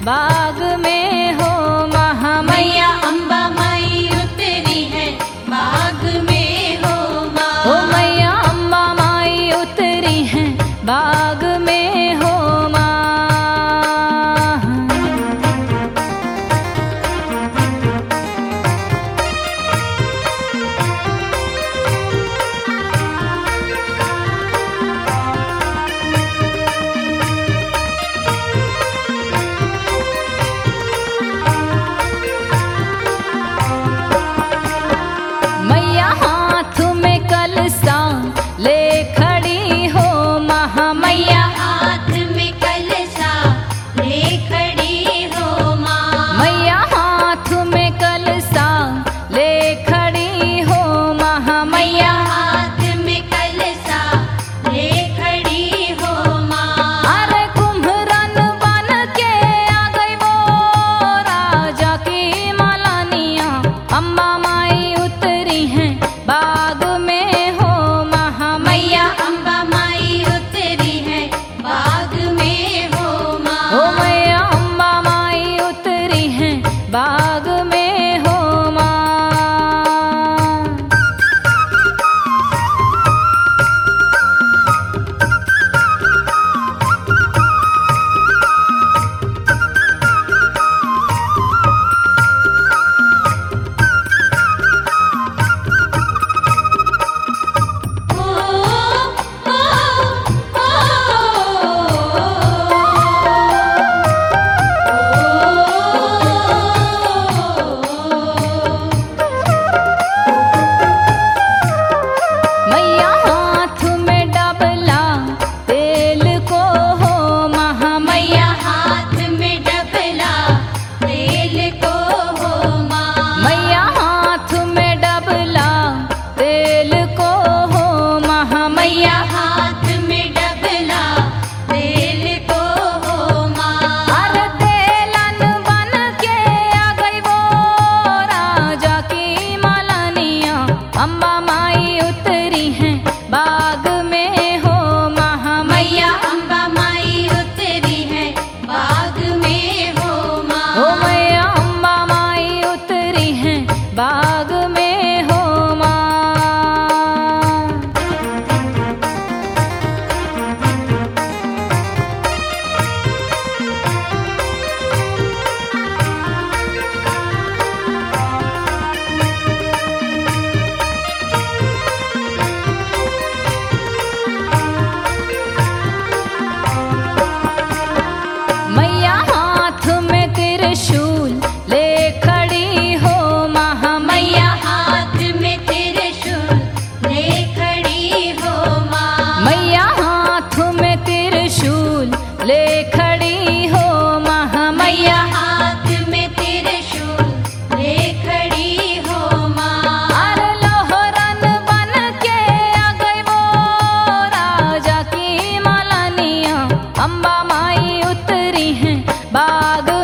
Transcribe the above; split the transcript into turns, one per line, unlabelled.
बाग में हो महामैया।
अम्बा माई उतरी है बाग में हो माँ।
हो मैया अम्बा माई उतरी हैं बाग में हो माँ। मैया हाथ में कलसा ले खड़ी हो महामैया।
हाथ में कलशा ले खड़ी हो माँ।
मैया हाथ में कलसा ले खड़ी हो महामैया।
हाथ में कलशा ले खड़ी हो माँ।
अरे कुम्हरन बन के आ गई वो राजा की मालानिया। अम्बा माई उतरी हैं बाग में हो महामैया।
अम्बा माई उतरी है बाग में हो माँ।
हो मैया अम्बा माई उतरी हैं बाग में हो माँ। मैया हाथ में डबला तेल को हो महामैया।
हाथ में डबला तेल को हो माँ।
मैया हाथ में डबला तेल को हो महामैया।
हाथ में डबला तेल को हो माँ।
अरे तेलन बन के आ गई वो राजा की मालानिया। अम्बा माई उतरी हैं बाग में हो महामैया।
अम्बा माई उतरी है बाग में हो माँ।
हो मैया अम्बा माई उतरी हैं बाग में हो माँ। मैया हाथ में त्रिशूल ले खड़ी हो महामैया।
हाथ में त्रिशूल ले खड़ी हो माँ।
मैया हाथ में त्रिशूल ले खड़ी हो महामैया।
हाथ में त्रिशूल ले खड़ी हो माँ।
अरे लोहरन बन के आ गई वो राजा की मालानिया। अम्बा माई उतरी हैं बाग